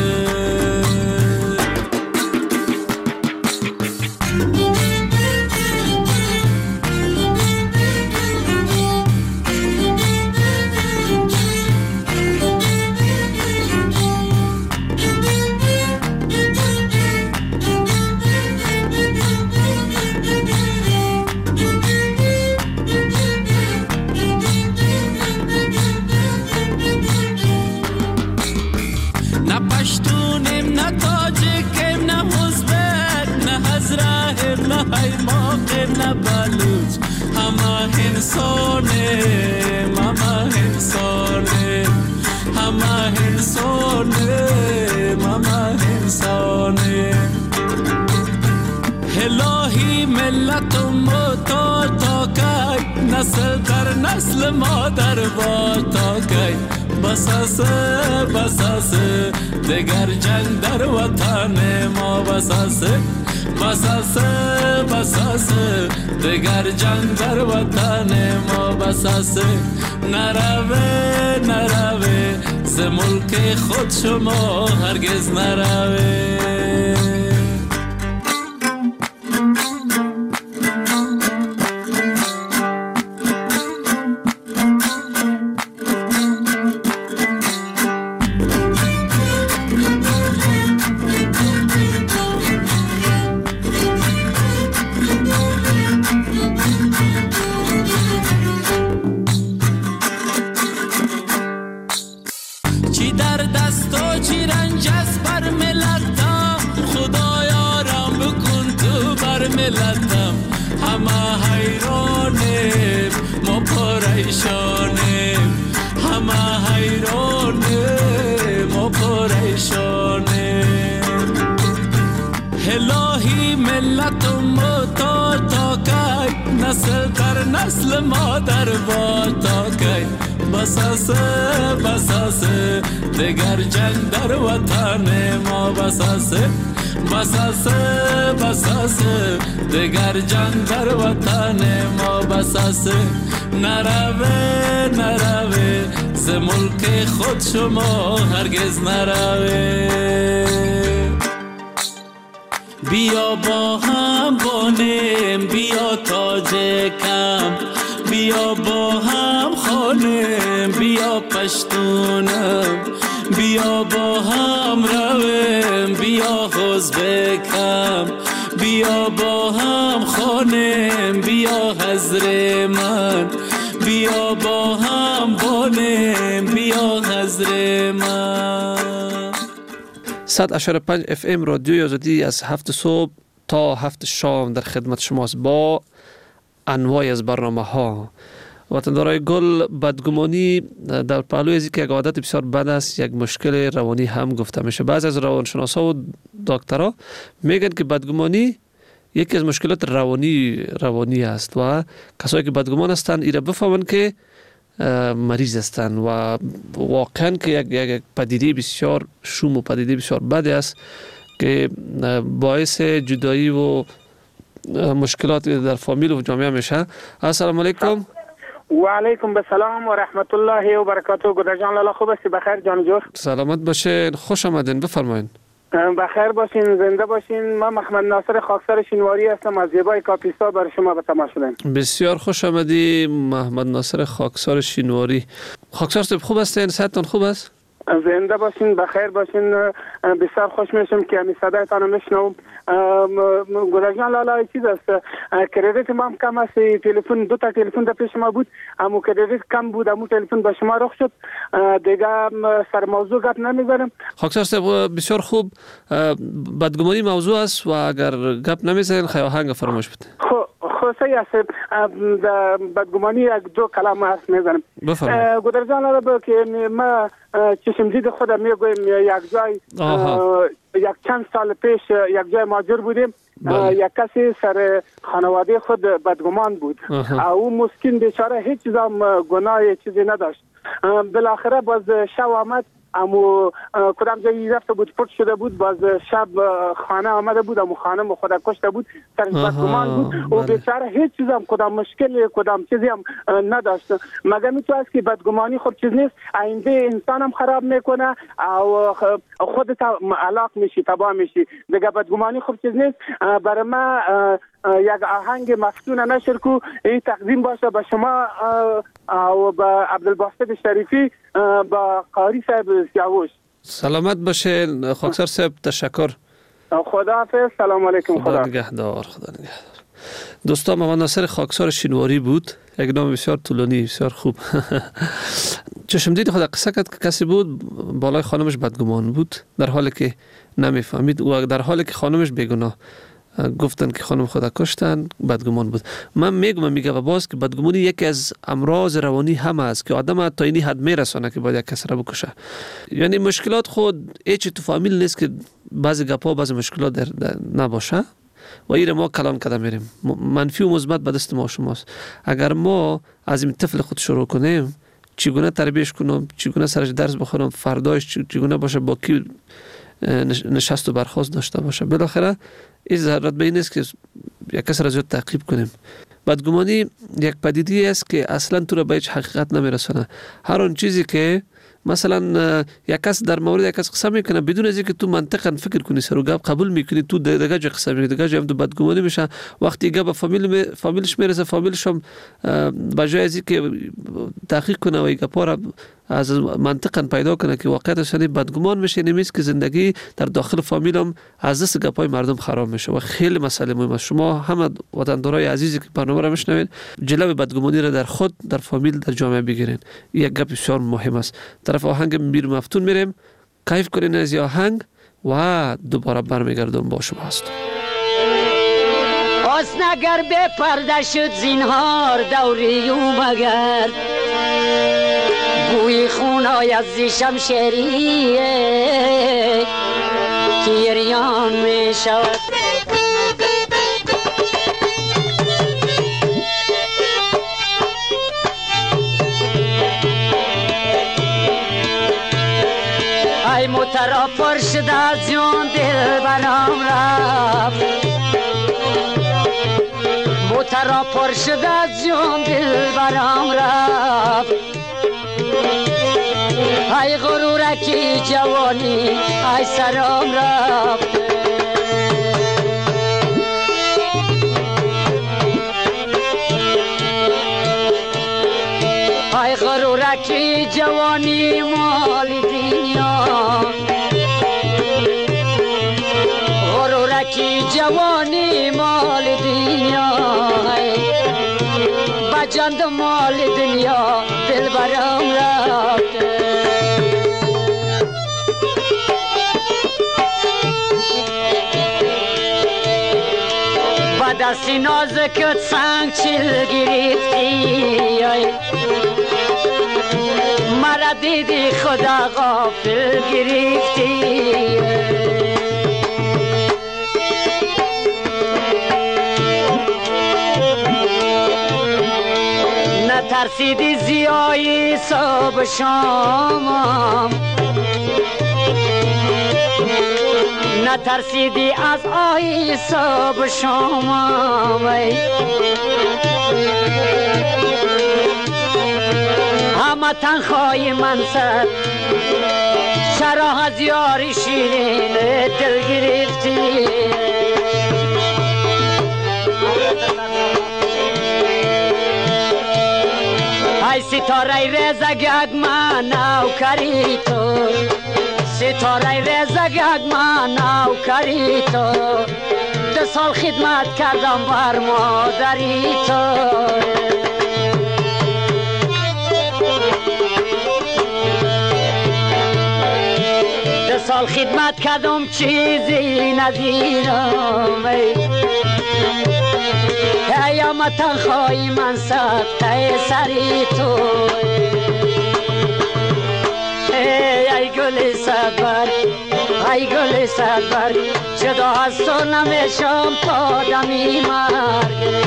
نه بلوچ همه انسانه، ماما انسانه، همه انسانه، ماما انسانه. الهی ملتم تا تا کی، نسل در نسل مادر با تا کی. بساسه بساسه دگر جنگ در وطن ما، بساسه بساسه بساسه دگر جنگ در وطن ما، بساسه. نروه نروه ز ملک خود شما هرگز نروه. الهی ملتم تا تا کی، نسل در نسل مادر با تا کی. بساسه بساسه دگر جنگ در وطن ما، بساسه بساسه بساسه دگر جنگ در وطن ما، بساسه. نروه نروه ز ملک خود شما هرگز نروه. بیا با هم بانیم، بیا تاج کم، بیا با هم خانیم، بیا پشتونم، بیا با هم رویم، بیا حزب کم، بیا با هم خانیم، بیا حضر من، بیا با هم بانیم، بیا حضر من. صد و اشاره پنج اف ام رادیوی آزادی از هفت صبح تا هفت شام در خدمت شماست با انواع از برنامه ها. وطندارای گل، بدگمانی در پهلوی از که یک عادت بسیار بد است، یک مشکل روانی هم گفته میشه. بعضی از روانشناسا و دکترها میگن که بدگمانی یکی از مشکلات روانی روانی است و کسایی که بدگمان هستند ایره بفهمن که مریض هستند و واقعا که یک یک پدیده بسیار شوم و پدیده بسیار بد است که باعث جدایی و مشکلات در فامیل و جامعه میشه. السلام علیکم. و علیکم السلام و رحمت الله و برکاته. گودر جان لالا خوب هستی؟ بخیر جان جور؟ سلامت باشین، خوش آمدین، بفرمایید. بخیر باشین، زنده باشین. من محمد ناصر خاکسار شینواری هستم، از زیبای کاپیستا برای شما به تماس شدم. بسیار خوش آمدی محمد ناصر خاکسار شینواری. خاکسار صاحب خوب هستین؟ صحتتون خوب است؟ زنده باشین، بخیر باشین. بسیار خوش میشم که همین صدایتان میشنوم. گودر جان لالا چیز است، کردیت ما هم کم است. تلفن دو تا تلفن در پیش ما بود، اما کردیت کم بود، اما تلفن به شما رخ شد. دیگه سر موضوع گپ نمیزنم. خاکسار صاحب بسیار خوب. بدگمانی موضوع است و اگر گپ نمیزنین خواهنگ فرمایش بده. خب خب خلاصه است بدگمانی یک دو کلام هست میزنم. گودر جان را که ما چشم دید خودم میگویم یک جای یک چند سال پیش یک جای ماجر بودیم. یک کسی سر خانواده خود بدگمان بود. او مسکین بیچاره هیچ چیز هم گناه چیزی نداشت. بالاخره باز شب آمد امو کدام جایی رفته بود پرت شده بود، باز شب خانه آمده بود امو خانم خود کشته بود، سرش بدگمان بود و بیچاره هیچ چیز هم کدام مشکل کدام چیزی هم نداشت. مگر میتو است که بدگمانی خود چیز نیست، آینده انسان هم خراب میکنه او خودت علاق میشی تباه میشی. دیگه بدگمانی خود چیز نیست. برای ما یک آهنگ مفتون نشر کو این تقدیم باشه به شما و به عبدالباسط شریفی با قاری صاحب سیاوش. سلامت باشه خاکسار صاحب، تشکر. خدا حافظ. سلام علیکم. خدا نگهدار. خدا نگهدار. دوستان محمد ناصر خاکسار شینواری بود، یک نام بسیار طولانی بسیار خوب. چشم دید خود قصه کرد که کسی بود بالای خانمش بدگمان بود در حالی که نمیفهمید و در حالی که خانمش بیگناه. گفتن که خانم خدا کشتن، بدگمان بود. من میگم میگه و باز که بدگمانی یکی از امراض روانی هم است که آدم تا اینی حد میرسونه که باید یک کس را بکشه. یعنی مشکلات خود هیچ تو فامیل نیست که بعضی گپا بعضی مشکلات در, در نباشه و این ما کلان کده میریم. منفی و مثبت به دست ما شماست. اگر ما از این طفل خود شروع کنیم چگونه تربیتش کنم، چگونه سرش درس بخونم، فرداش چگونه باشه، با کی نشست و برخاست داشته باشه، بالاخره این ضرورت به این است که یک کس را زیاد تعقیب کنیم. بدگمانی یک پدیده است که اصلا تو را به هیچ حقیقت نمیرسونه. هر اون چیزی که مثلا یک کس در مورد یک کس قسم میکنه بدون از اینکه تو منطقاً فکر کنی سر و گپ قبول میکنی، تو دیگه جا قسم میکنی، دیگه جا هم تو بدگمانی میشه. وقتی دیگه به فامیل می فامیلش میرسه، فامیلش هم به جای از اینکه تحقیق کنه و گپا را از منطقاً پیدا کنه که واقعیتش یعنی بدگمان میشه، نمیشه که زندگی در داخل فامیل هم از دست گپای مردم خراب میشه و خیلی مسئله مهم است. شما همه وطندارای عزیزی که برنامه را میشنوید جلوی بدگمانی را در خود در فامیل در جامعه بگیرین. یک گپ بسیار مهم است. طرف آهنگ میر مفتون میریم، کیف کنین از آهنگ و دوباره برمیگردم با شما هست. آس نگر به پرده شد زینهار دوری اومگر گوی خونای از زی شمشیریه که یریان می شود. ای مترا پرشد از جون دل برام رفت، مترا پرشد از جون دل برام رفت. ای غرورکی جوانی ای سرام رفت. ای غرورکی جوانی مال دنیا، غرورکی جوانی مال دنیا، بجند مال دنیا دل برام رفت. با دستی نازکت سنگ چیل گرفتی، مرا دیدی خدا غافل گرفتی. نترسیدی زیایی صبح شامم، نترسیدی از آی صبح شامم. همه تنخوای من سر چرا از یاری شیرین دل گرفتی. ای ستاره رزگگ من نوکری تو، ستاره رزگگ من نوکری تو، دو سال خدمت کردم بر مادری تو. دو سال خدمت کردم چیزی ندیدم، ای همه تنخواهی من صدقه سری تو ای ای گل صدبر ای گل صدبر جدا از تو نمیشم تا دمی مرگ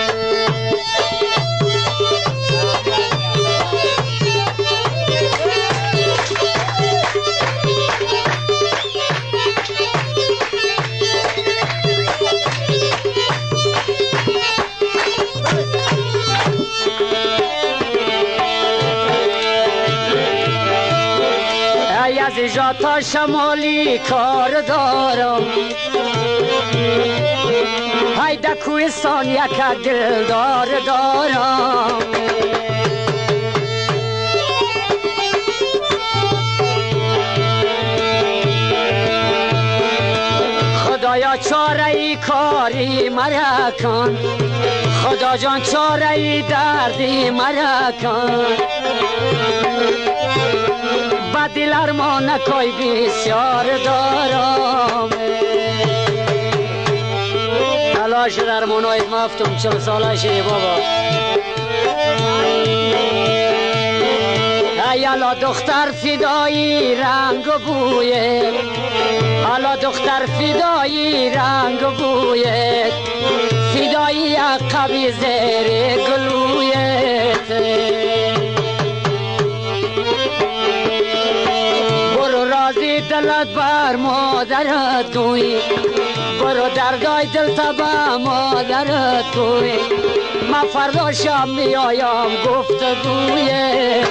از ایجا تا شمالی کار دارم های در کوهستان یک دلدار دارم خدایا چاره ای کاری مرا کن خدا جان چاره ای دردی مرا کن با دل ارمان نکوی بسیار دارم تلاش در منوید مفتم چل ساله شدی بابا ایالا دختر فدایی رنگ و بویه حالا دختر فدایی رنگ و بویه فدایی عقبی زیر گلویه برو رازی دلت بر مادرت گوی برو دردای دل تبا مادرت گوی ما فردا شب می آیم گفتگویه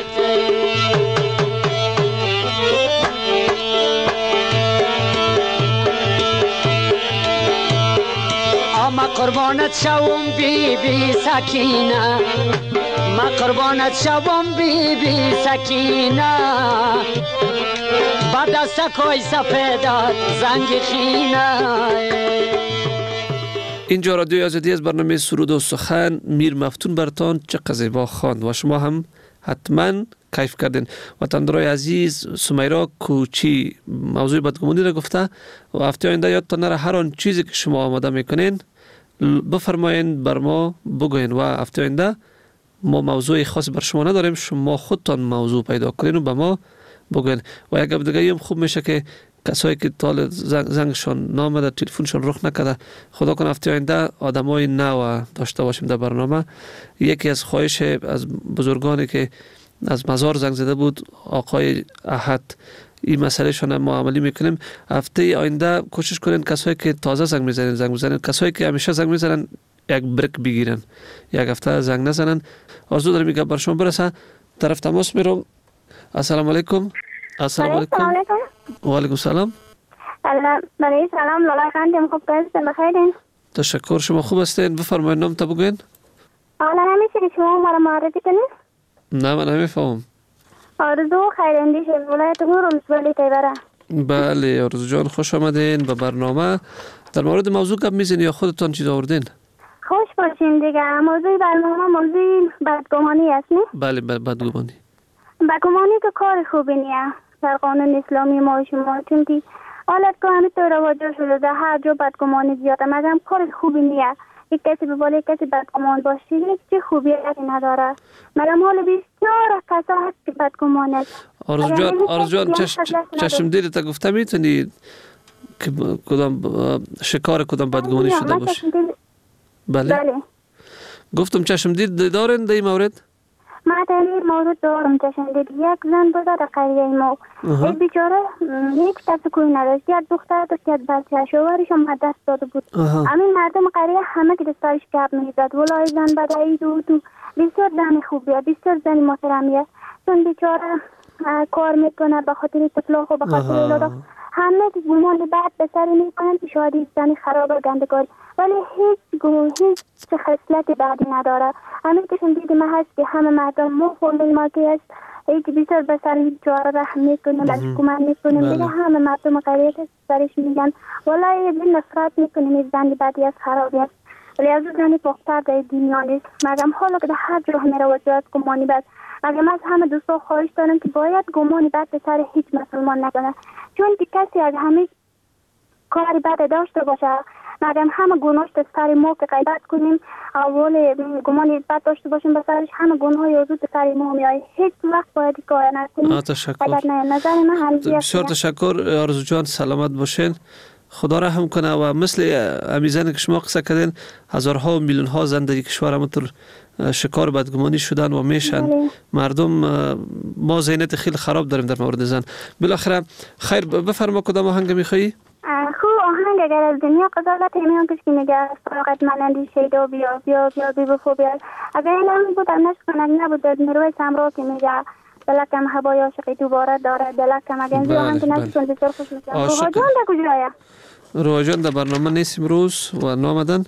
ما قربانت شوم بی بی سکینه ما قربانت شوم بی بی سکینه با دست کوی سفیدت زنگ خینه. اینجا رادیوی آزادی از برنامه سرود و سخن میر مفتون برتان چقدر زیبا خواند و شما هم حتما کیف کردین. وطندارای عزیز، سمیرا کوچی موضوع بدگمانی را گفته و هفته آینده یادتان نره هر آن چیزی که شما آماده میکنین بفرمایین بر ما بگوین و هفته آینده ما موضوع خاص بر شما نداریم، شما خودتان موضوع پیدا کنین و به ما بگوین. و یک گپ دیگه هم خوب میشه که کسایی که تال زنگ زنگشان نامده تلفنشان رخ نکرده خدا کنه هفته آینده آدمای نو داشته باشیم در برنامه. یکی از خواهش از بزرگانی که از مزار زنگ زده بود آقای احد، این مسئله شون ما عملی میکنیم. هفته آینده کوشش کنین کسایی که تازه زنگ میزنن زنگ میزنن، کسایی که همیشه زنگ میزنن یک بریک بگیرن، یک هفته زنگ نزنن. آرزو دارم میگم بر شما برسه. طرف تماس میرم. السلام علیکم. السلام علیکم. و علیکم سلام. بله سلام لالا خانم، خوب هستین؟ بخیرین؟ تشکر، شما خوب هستین؟ بفرمایید نام تا بگوین. حالا نمیشه که شما مرا معرفی کنید؟ نه من نمیفهمم. آرزو خیراندیش از ولایت غور ولسوالی تیبره. بله آرزو جان خوش آمدین به برنامه. در مورد موضوع گپ میزنید یا خودتان چیز آوردین؟ خوش باشین دیگه. موضوع برنامه موضوع بدگمانی است نه؟ بله بدگمانی. بدگمانی که کار خوبی نیست در قانون اسلامی ما شما، چون که حالت که همینطور رواجه شده در هر جا بدگمانی زیاده، مگر کار خوبی نیست. یک کسی به بالا یک کسی بدگمان باشه یک چه خوبیتی نداره، مگر حال بسیار کسا هست که بدگمان است. آرزو جان آرزو جان چشم دیده تا گفته میتونی که کدام شکار کدام بدگمانی شده باشه؟ بله بله گفتم چشم دید دارین در این مورد؟ ما در این مورد دارم چشم دید. یک زن بود در قریه ما، یک بیچاره هیچ کسی کوی نداشت، یک دختر داشت یک بچه، شوهرش هم دست داده بود. همین مردم قریه همه که دستارش گپ میزد ولای زن بدهی دو دو بسیار زن خوبیه، بسیار زن محترمیه، چون بیچاره کار میکنه به خاطر طفلاق و به خاطر اولادا همه که گمان بعد به سر میکنن که شاید زن خراب و گندگار، ولی هیچ گونه هیچ خصلت بعدی نداره. همین که شون دیدیم هست که همه مردم ما خوندن ما که هست هیچ بیشتر به سر هیچ جاره رحم میکنیم بلش کمک میکنیم دیگه همه مردم قریت سرش میگن والله بین نفرت میکنیم این زنی بعدی از خرابی است، ولی از زنی پختر در دنیا نیست. مگم حالا که در هر جا میره وجود گمانی بد، مگم از همه دوستا خواهش دارم که باید گمانی بد به سر هیچ مسلمان نکنه، چون که کسی از همه کاری بد داشته باشه، مگم همه گناهش سر ما که غیبت کنیم اول گمان بد داشته باشیم به سرش، همه گناهی وجود سر ما میاد، هیچ وقت باید کار نکنیم. تشکر. نظر من همین. بسیار تشکر آرزو جان، سلامت باشین، خدا رحم کنه. و مثل امیزانی که شما قصه کردین، هزارها و میلیون ها زن در کشور همونطور شکار بدگمانی شدن و میشن. مردم ما ذهنیت خیلی خراب داریم در مورد زن. بالاخره خیر، بفرما کدام آهنگ میخوایی؟ خو آهنگ اگر از دنیا قضاوت میان کش که میگه فقط من اندیشه دو بیا بیا بیا بی بفو بیا. اگر این آهنگ بود امنش کنگ نبود میرویس همراه که میگه دلکم هوای عاشقی دوباره داره دلکم. اگر این آهنگ نشد کن بسیار خوش میشه. روحا جان در کجایه؟ روحا جان در برنامه نیست امروز و نامدن.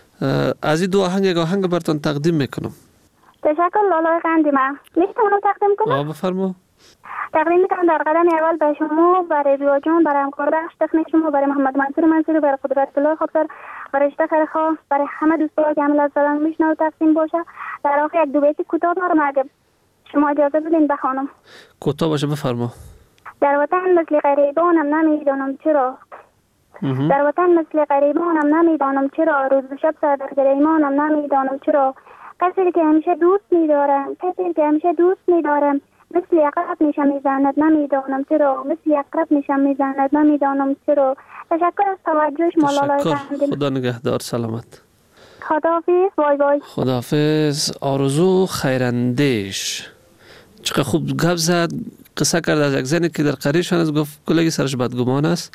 از این دو آهنگ یک آهنگ براتون تقدیم میکنم. تشکر لالای قندی من. میتونم تقدیم کنم؟ آه بفرما. تقدیم میکنم در قدم اول به شما، برای روحا جان، برای همکار بخش تکنیک شما، برای محمد منصور منصوری، برای قدرت الله خاطر، برای رشته خیرخواه، برای همه دوستان که عمل از زدن میشنه و تقسیم باشه. در آخر یک دو بیتی کوتاه دارم اگه شما اجازه بدین بخوانم. کوتاه باشه بفرما. در وطن مثل غریبانم نمیدانم چرا، در وطن مثل غریبانم نمیدانم چرا، روز و شب سر در گریمانم نمیدانم چرا، کسی که همیشه دوست میدارم، کسی که همیشه دوست میدارم مثل اقرب میشم میزند نمیدانم چرا، مثل اقرب میشم میزند نمیدانم چرا. تشکر از توجهش مولا. تشکر، خدا نگهدار، سلامت. خداحافظ، بای بای. خداحافظ. آرزو خیراندیش چقدر خوب گپ زد، قصه کرد از یک زنی که در قریشان از گفت کلگی سرش بدگمان است.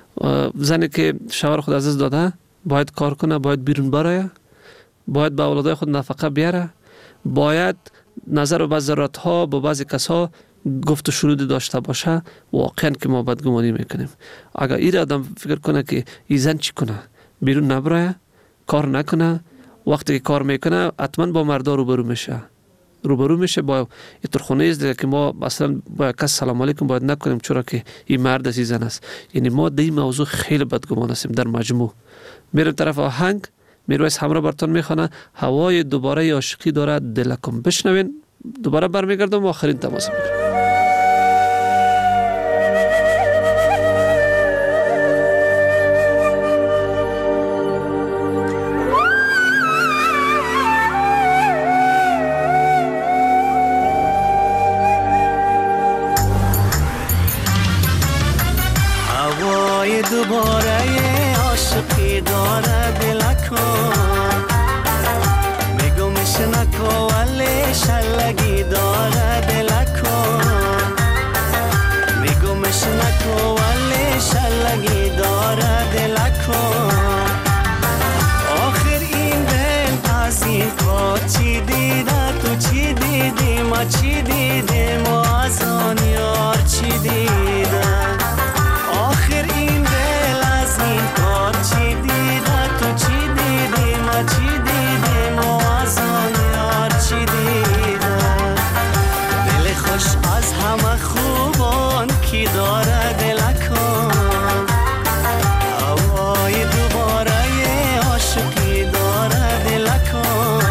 زنی که شوهر خود عزیز داده باید کار کنه، باید بیرون برایه، باید به اولادای خود نفقه بیاره، باید نظر و ضرورت ها با بعضی کسا گفت و شنود داشته باشه. واقعا که ما بدگمانی میکنیم. اگر این آدم فکر کنه که این زن چی کنه، بیرون نبرایه، کار نکنه، وقتی که کار میکنه حتما با مردا روبرو میشه روبرو میشه با اینطور خونه است که ما اصلا با کس سلام علیکم باید نکنیم چرا که این مرد است این زن است. یعنی ما در این موضوع خیلی بدگمان هستیم. در مجموع میریم طرف آهنگ، میرویس همراه براتون میخوانه هوای دوباره عاشقی داره دلکم. بشنوین، دوباره برمیگردم و آخرین تماس میگیرم. دوباره عاشقی داره دلکم، میگمش نکو ولی شلگی داره دلکم، میگمش نکو ولی شلگی داره دلکم. آخر این دل از این کار چی دیده، تو چی دیدی، ما چی دیدیم، ما از آن یار چی دیدم. آخر این دل از این کار چی دیده، تو چی دیدی، ما چی دیدیم، و از آن یار چی دیدم. دل خوش از همه خوبان کی داره دلکم، هوای دوباره عاشقی داره دلکم.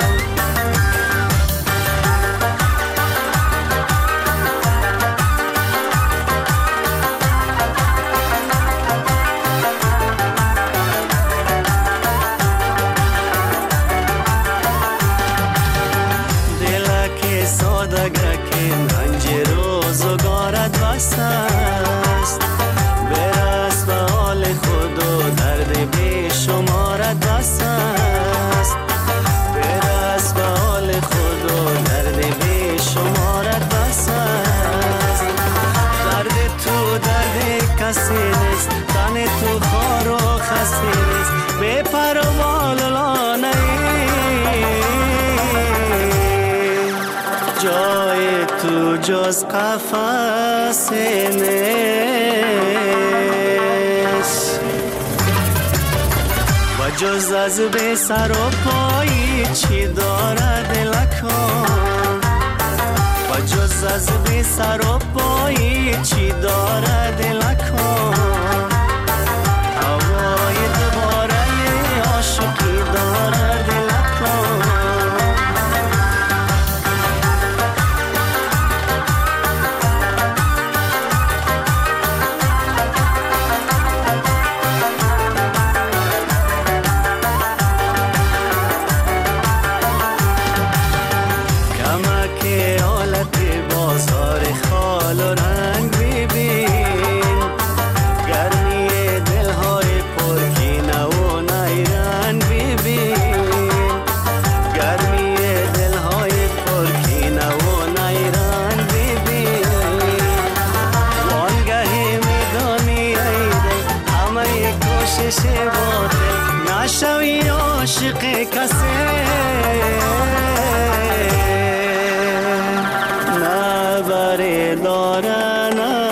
است برس به حال خود و درد بی شمارت بس است، برس به حال خود و درد بی شمارت بس است. درد تو درد کسی نیست، تن تو خار و خسته نیست، بی پروال لانه جای تو جز قفس نیست، و جز از به سر و پایی چی داره دلکم، و جز از به سر و پایی چی داره دلکم. هوای دوباره عاشقی داره دلکم. عاشق کسی نه بره داره نه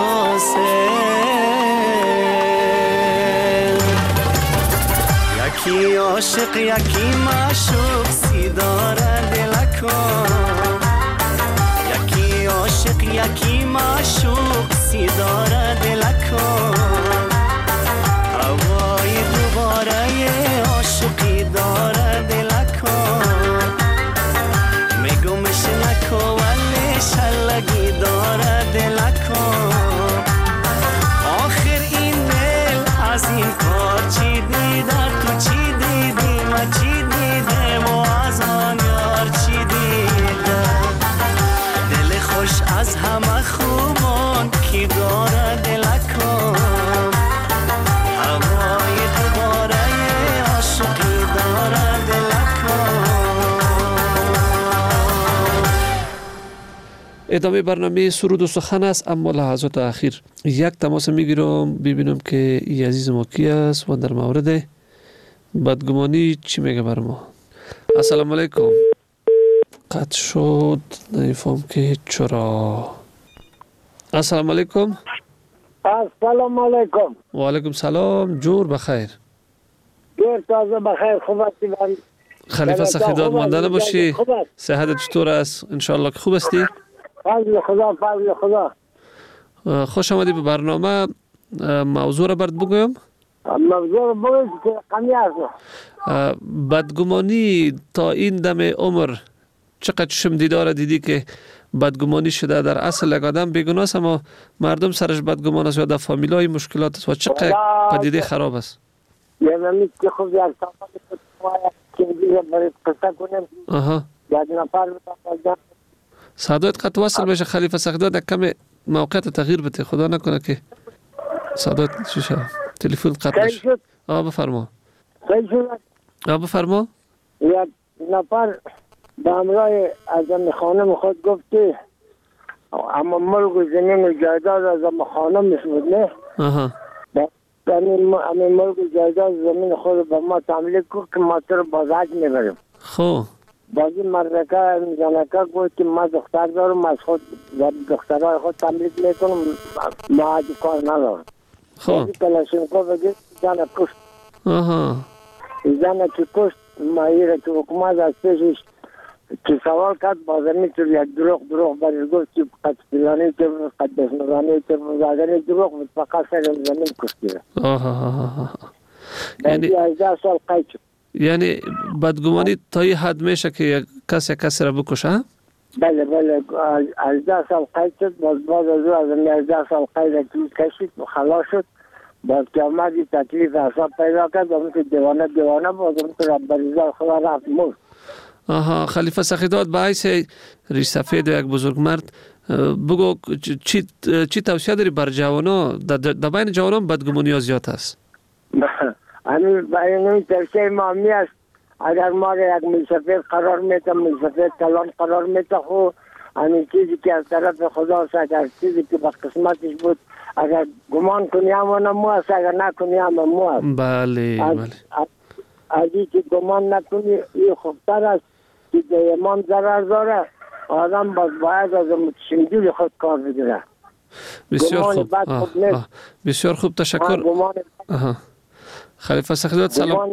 یکی عاشق یکی معشوق سی داره دلکو یکی عاشق یکی معشوق سی داره دلکو هوای دوباره عاشقی داره دلکو میگمش نکو ولی شلگی داره دلکو آخر این دل از این کار چی دیده تو چی دیدی ما چی دیدم و از آن یار چی دیده دل خوش از همه خوبان کی داره دلکو هوای دوباره عاشقی داره دلکو. ادامه برنامه سرود و سخن است، اما لحظات اخیر یک تماس میگیرم ببینم که این عزیز ما کی است و در مورد بدگمانی چی میگه بر ما. السلام علیکم. قطع شد، نمیفهم که چرا. السلام علیکم. السلام علیکم. و علیکم سلام. جور بخیر. جور تازه بخیر. خوب هستی؟ خلیفه سخیداد مانده نباشی. صحت چطور است؟ انشالله که خوب هستی؟ فضل خدا فضل خدا. خوش آمدی به برنامه. موضوع را برد بگویم؟ موضوع را بگویم که قمی است. بدگمانی تا این دم عمر چقدر چشم دیدار دیدی که بدگمانی شده؟ در اصل یک آدم بیگناه است اما مردم سرش بدگمان است یا در فامیلای مشکلات است و چقدر پدیده خراب است. یعنی که خود یک سامان که دیگه برای قصه کنیم آها یک نفر بودم صدایت قطع وصل بشه خلیفه سخیداد، یک کم موقعیت تغییر بده، خدا نکنه که صدایت چی شد تلفن قطع بشه. آه بفرما. آه بفرما. یک نفر به همراه از ام خانم خود گفت که اما ملک و زمین و جایداد از ام خانم بود نه؟ آها. همین ملک و جایداد زمین خود به ما تملیک کن که ما تو رو بازک میبریم. خب بازی مردکه زنکه گفت که ما دختر دارم از خود دخترهای خود تملیک میکنم ما عادی کار ندارم. خب بازی کلاشینکو بگید زن کشت. آها. زن که کشت مایره که حکومت از پیشش که سوال کرد بازر میتور یک دروغ دروغ برای گفت که قد فلانی که قد دشنگانی که بزاگانی دروغ بود فقط سر زمین کشتیره. آها. یعنی هجده سال قید شد. یعنی بدگمانی تا این حد میشه که کسی کسی را بکشه؟ بله بله هجده سال قید شد. باز باز از او از هجده سال قید کشید و خلاص شد. باز که آمدی تکلیف حساب پیدا کرد اون که دیوانه دیوانه باز اون که ربریزا خدا رفت مرد. آها. خلیفه سخیداد به حیث ریش سفید و یک بزرگ مرد بگو چی, چی توصیه داری بر جوانا؟ در بین جوانان بدگمانی ها زیاد است. همین بین توصیه ما می است اگر ما را یک میسفید قرار میده میسفید کلان قرار میده خو همین چیزی که از طرف خدا است اگر چیزی که به قسمتش بود اگر گمان کنی همانا مو است اگر نکنی همه مو است. بله بله. از این که گمان نکنی این خوبتر است که به ایمان ضرر داره آدم باز باید از متشنجوی خود کار بگیره. بسیار خوب. آه. آه. بسیار خوب تشکر. آها. خلیفه سخیداد سلام.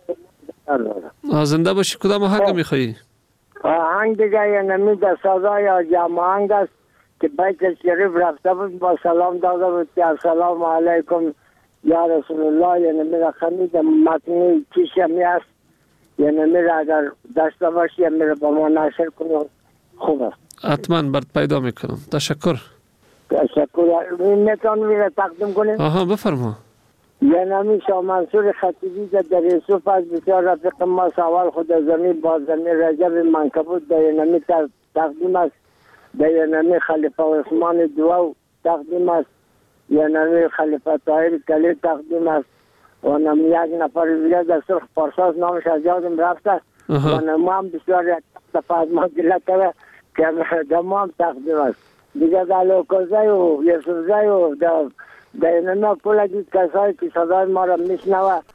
زنده باشی. کدام آهنگ میخوایی؟ آهنگ دیگه یه نمی در سازای آجام آهنگ است که بیت شریف رفته بود با سلام داده بود که السلام علیکم یا رسول الله. یه نمی را خمید متنی چیش همی است یه نمی را اگر داشته باشی یه نمی را با ما نشر کنی خوب است. حتما برد پیدا میکنم. تشکر. تشکر. میتون میره تقدیم کنیم؟ آها بفرما. یه نمی شاه منصور خطیبی که در یوسف از بسیار رفیق ما سوال خود زمین با زمین رجب منکبود در یه نمی تقدیم است. در یه نمی خلیفه عثمان دو تقدیم است. یه نمی خلیفه طاهر کلی تقدیم است. و نمی یک نفر دیگه در سرخ پارساز نامش از یادم رفته و نمی هم بسیار یک دفعه از ما گله کرده که در ما هم تقدیم است. دیگه در لوکوزه و یوسفزه و در در اینما کل دید کسایی که صدای ما را میشنوه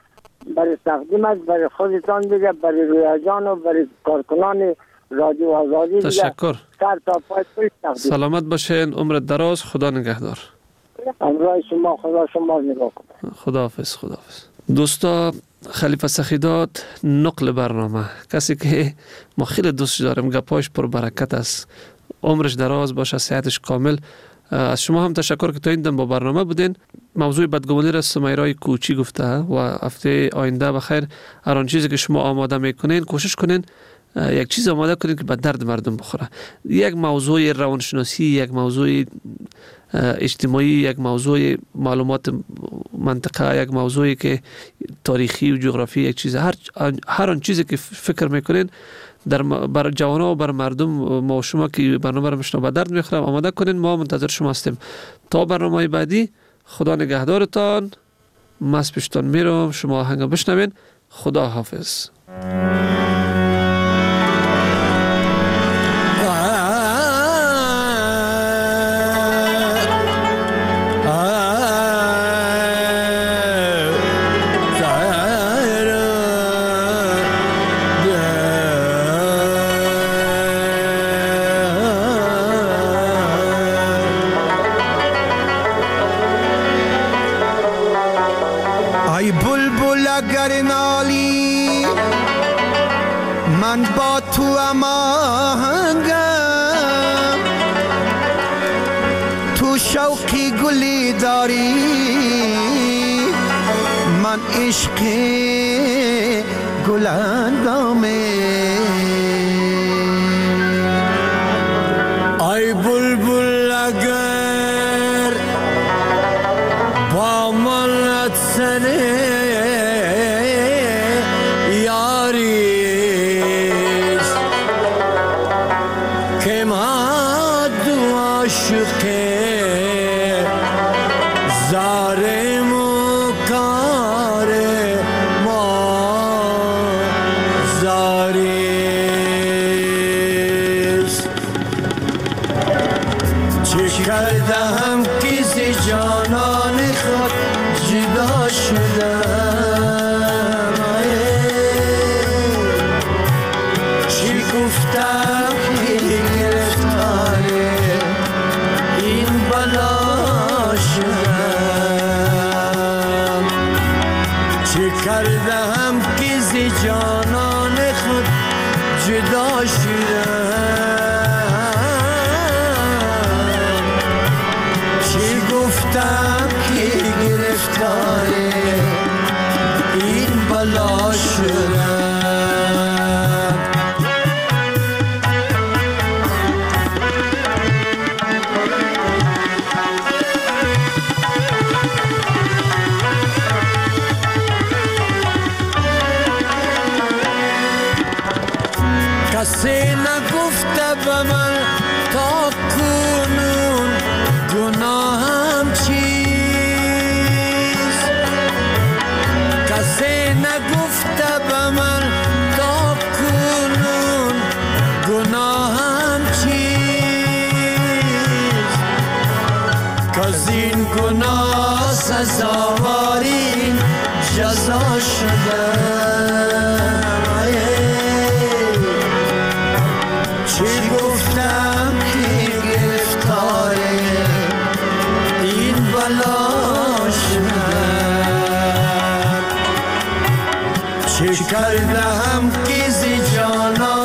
برای تقدیم است برای خودتان دیگه، برای رویا جان و برای کارکنان رادیو آزادی دیگه. تشکر. سر تا پای تقدیم. سلامت باشین، عمر دراز، خدا نگهدار. امروز شما خدا شما نگاه کنه. خداحافظ. خداحافظ. دوستا، خلیفه سخیدات نقل برنامه، کسی که ما خیلی دوست داریم، گپاش پر برکت است، عمرش دراز باشه، صحتش کامل. از شما هم تشکر که تا این دم با برنامه بودین. موضوع بدگمانی را سمیرای کوچی گفته و هفته آینده بخیر هر آن چیزی که شما آماده میکنین کوشش کنین یک چیز آماده کنین که به درد مردم بخوره. یک موضوع روانشناسی، یک موضوع اجتماعی، یک موضوع معلومات منطقه، یک موضوعی که تاریخی و جغرافی، یک چیز، هر هر آن چیزی که فکر میکنین در بر جوانان و بر مردم ما و شما که برنامه را میشنوه به درد میخوره آماده کنین. ما منتظر شما هستیم تا برنامه بعدی. خدا نگهدارتان. من از پیشتان میرم، شما آهنگ بشنوین. خدا حافظ. من با تو اماهنگم، تو شوقی گلی داری، من عشقی گل اندامه. ای بلبل اگر با من سنه کردم کسی جانان خود جدا شدم. چی گفتم که گرفتاره این بلا شدم. چی کردم کسی جانان خود جدا شدم. گفتم که گرفتاره این بلا شدم. کسی نگفته به من تا کنون گناهم چیست. کسی نگفته به من تا کنون گناهم چیست. کز این گناه سزاواری جزا شدم. چی گفتم که گرفتاره این بلا شدم. چی کردم که زی جانا